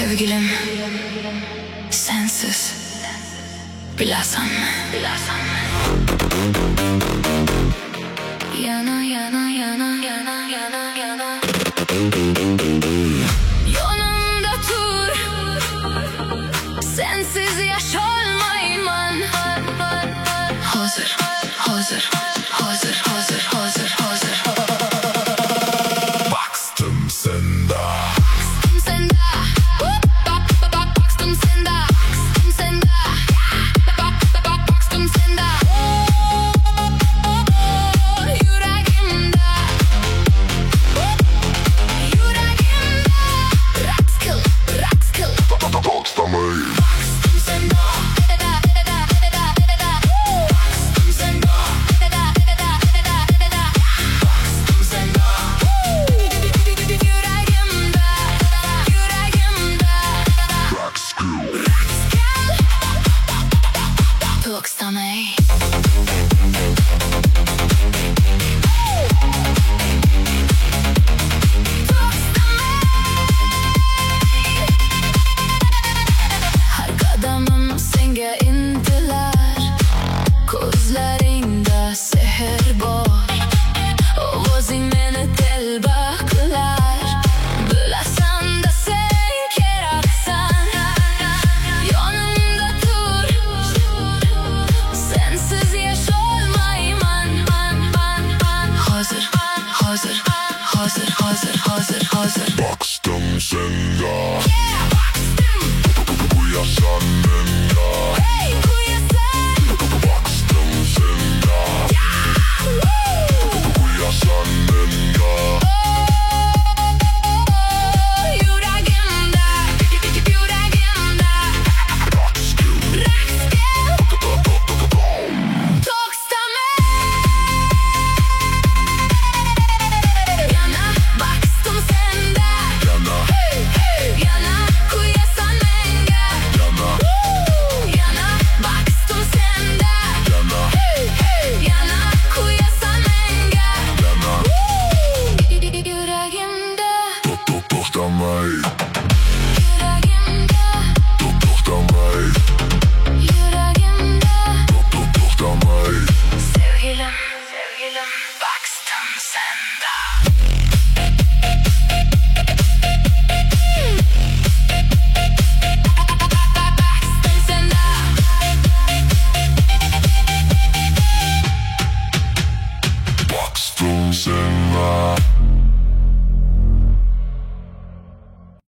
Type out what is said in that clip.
sevgilim, sensiz biləsən. Yana yana yana yana yana yana yolumda dur, sensiz yaşolmayman. Hazır, hazır, hazır, hazır, hazır, hazır. Baktım sende. Gözlerinde seher var, ovozing meni tel baklar. Bilasan da sen keraksan, yonimda tur, sensiz yaşolmayman. Hazır, hazır, hazır, hazır, hazır, hazır.